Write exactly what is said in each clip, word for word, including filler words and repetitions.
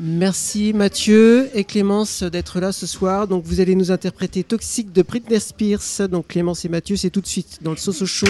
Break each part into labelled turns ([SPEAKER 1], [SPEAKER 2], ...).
[SPEAKER 1] Merci Mathieu et Clémence d'être là ce soir. Donc vous allez nous interpréter Toxic de Britney Spears. Donc Clémence et Mathieu, c'est tout de suite dans le So-So Show.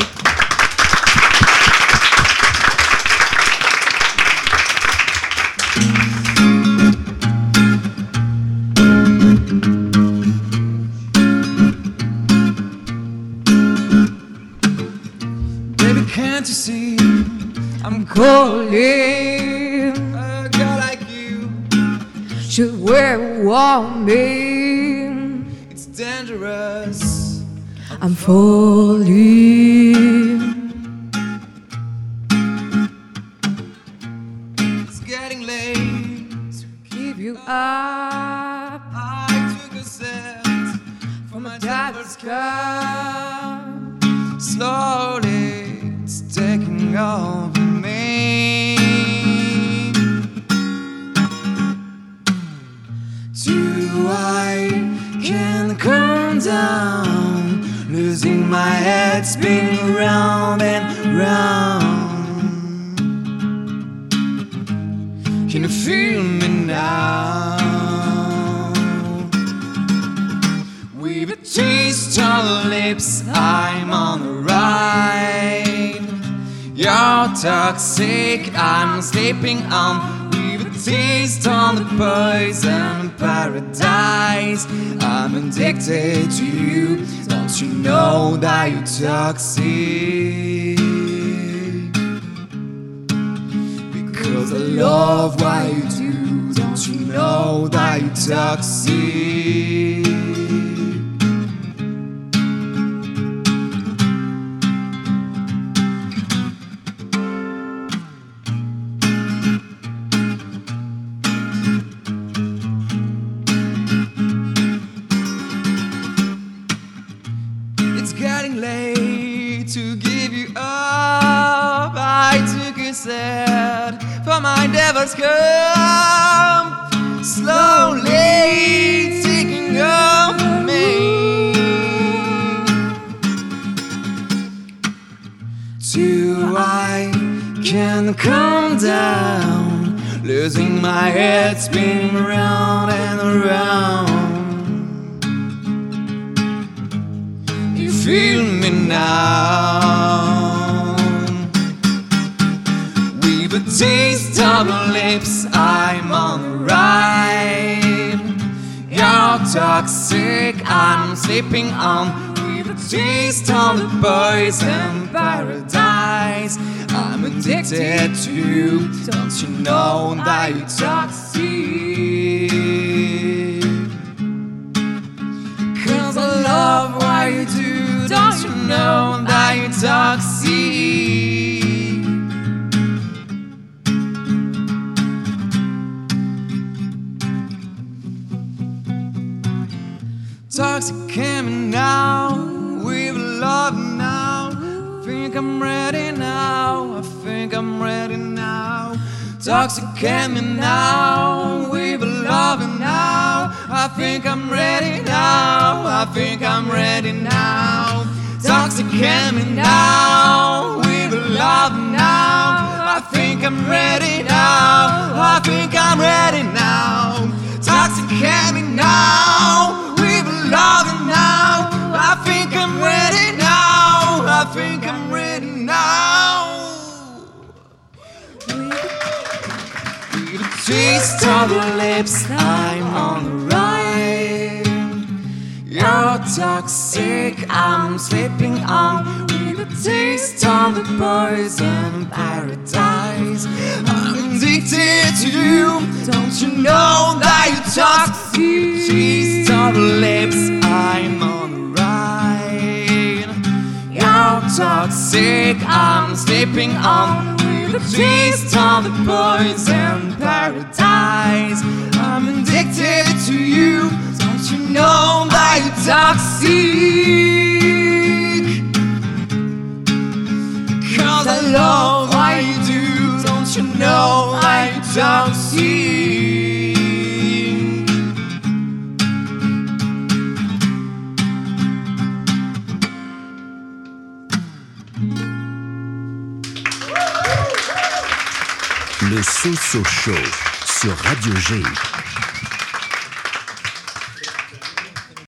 [SPEAKER 2] Baby, can't you see I'm calling? A girl like you should wear a warning. It's dangerous. I'm falling. It's getting late to keep you up. I took a set from my dad's car. Slowly, it's taking over me. Too I can calm down, losing my head, spinning round and round. Can you feel me now? With a taste on lips, I'm on the ride. You're toxic, I'm sleeping on. With a taste on the poison paradise. I'm addicted to you. Don't you know that you're toxic? Because I love what you do. Don't you know that you're toxic? Late to give you up. I took a set for my devil's cup. Slowly taking over me. Till I can calm down, losing my head, spinning around and around. Feel me now. With a taste of your lips, I'm on the ride. You're toxic, I'm sleeping on. With a taste of the poison paradise. I'm addicted to you. Don't you know that you're toxic? Cause I love what you do. Don't you know that you're toxic? Toxic coming now, with love now. Think I'm ready now, I think I'm ready now. Toxic coming now, with love now. I think I'm ready now, I think I'm ready now. Toxic coming now, with love now. I think I'm ready now, I think I'm ready now. Toxic coming now, with love now. I think I'm ready now, I think I'm ready now. With a taste of your lips, I'm on the ride. You're toxic, I'm sleeping on. With a taste of the poison paradise. I'm addicted to you. Don't you know that you're toxic? Taste of the lips, I'm on the ride. You're toxic, I'm sleeping on. With a taste of the poison paradise. I'm addicted to you. Don't you know that you're toxic? Cause I love what you do. Don't you know that you're toxic?
[SPEAKER 3] Le So-So Show sur Radio G.